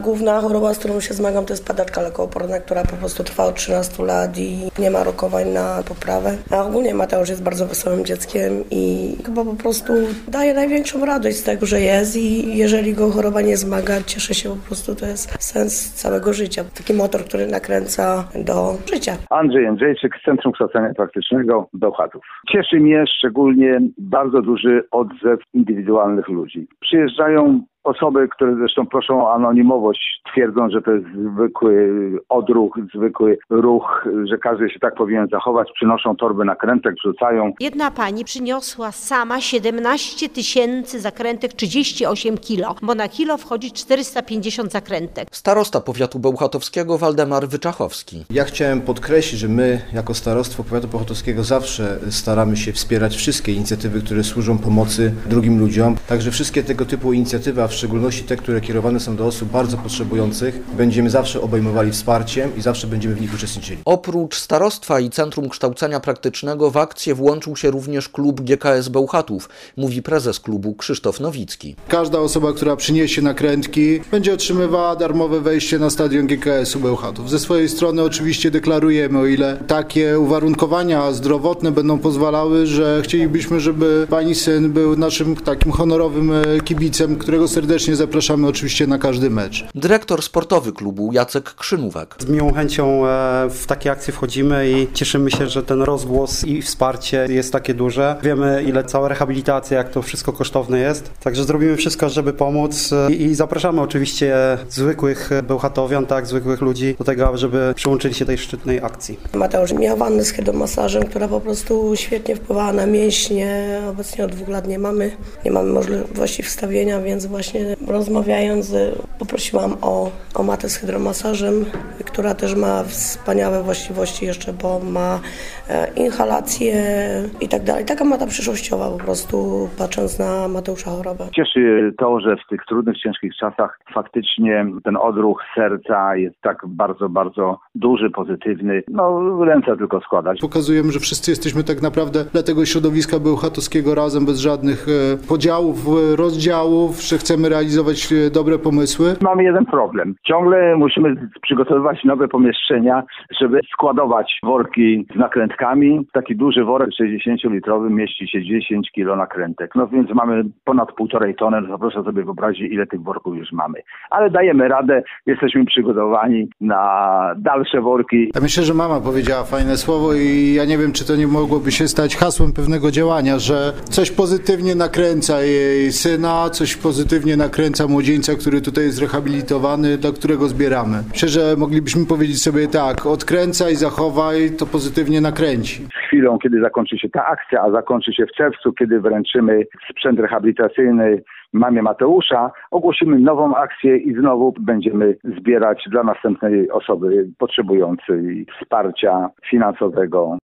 Główna choroba, z którą się zmagam, to jest padaczka lekooporna, która po prostu trwa od 13 lat i nie ma rokowań na poprawę. A ogólnie Mateusz jest bardzo wesołym dzieckiem i chyba po prostu daje największą radość z tego, że jest i jeżeli go choroba nie zmaga, cieszę się po prostu, to jest sens całego życia. Taki motor, który nakręca do życia. Andrzej Jędrzejczyk z Centrum Kształcenia Praktycznego Bełchatów. Cieszy mnie szczególnie bardzo duży odzew indywidualnych ludzi. Przyjeżdżają osoby, które zresztą proszą o anonimowość, twierdzą, że to jest zwykły odruch, zwykły ruch, że każdy się tak powinien zachować, przynoszą torby nakrętek, wrzucają. Jedna pani przyniosła sama 17 000 zakrętek, 38 kilo, bo na kilo wchodzi 450 zakrętek. Starosta powiatu bełchatowskiego Waldemar Wyczachowski. Ja chciałem podkreślić, że my jako starostwo powiatu bełchatowskiego zawsze staramy się wspierać wszystkie inicjatywy, które służą pomocy drugim ludziom. Także wszystkie tego typu inicjatywy, a w szczególności te, które kierowane są do osób bardzo potrzebujących, będziemy zawsze obejmowali wsparciem i zawsze będziemy w nich uczestniczyli. Oprócz starostwa i Centrum Kształcenia Praktycznego w akcję włączył się również klub GKS Bełchatów, mówi prezes klubu Krzysztof Nowicki. Każda osoba, która przyniesie nakrętki, będzie otrzymywała darmowe wejście na stadion GKS-u Bełchatów. Ze swojej strony oczywiście deklarujemy, o ile takie uwarunkowania zdrowotne będą pozwalały, że chcielibyśmy, żeby pani syn był naszym takim honorowym kibicem, którego serdecznie zapraszamy oczywiście na każdy mecz. Dyrektor sportowy klubu Jacek Krzynówek. Z miłą chęcią w takie akcje wchodzimy i cieszymy się, że ten rozgłos i wsparcie jest takie duże. Wiemy, ile cała rehabilitacja, jak to wszystko kosztowne jest. Także zrobimy wszystko, żeby pomóc i zapraszamy oczywiście zwykłych bełchatowian, tak, zwykłych ludzi do tego, żeby przyłączyli się tej szczytnej akcji. Mateusz miał wannę z hydromasażem, która po prostu świetnie wpływała na mięśnie. Obecnie od 2 lat nie mamy możliwości wstawienia, więc właśnie rozmawiając poprosiłam o matę z hydromasażem, która też ma wspaniałe właściwości jeszcze, bo ma inhalację i tak dalej. Taka mata przyszłościowa po prostu, patrząc na Mateusza chorobę. Cieszy to, że w tych trudnych, ciężkich czasach faktycznie ten odruch serca jest tak bardzo, bardzo duży, pozytywny. Ręce tylko składać. Pokazujemy, że wszyscy jesteśmy tak naprawdę dla tego środowiska bełchatowskiego razem, bez żadnych podziałów, rozdziałów, że chcemy realizować dobre pomysły. Mamy jeden problem. Ciągle musimy przygotowywać nowe pomieszczenia, żeby składować worki z nakrętkami. Taki duży worek 60-litrowy mieści się 10 kg nakrętek. Więc mamy ponad 1,5 tony. Proszę sobie wyobrazić, ile tych worków już mamy. Ale dajemy radę, jesteśmy przygotowani na dalsze worki. Ja myślę, że mama powiedziała fajne słowo i ja nie wiem, czy to nie mogłoby się stać hasłem pewnego działania, że coś pozytywnie nakręca jej syna, coś pozytywnie nakręca młodzieńca, który tutaj jest rehabilitowany, dla którego zbieramy. Myślę, że moglibyśmy powiedzieć sobie tak, odkręcaj, zachowaj, to pozytywnie nakręci. Z chwilą, kiedy zakończy się ta akcja, a zakończy się w czerwcu, kiedy wręczymy sprzęt rehabilitacyjny mamie Mateusza, ogłosimy nową akcję i znowu będziemy zbierać dla następnej osoby potrzebującej wsparcia finansowego.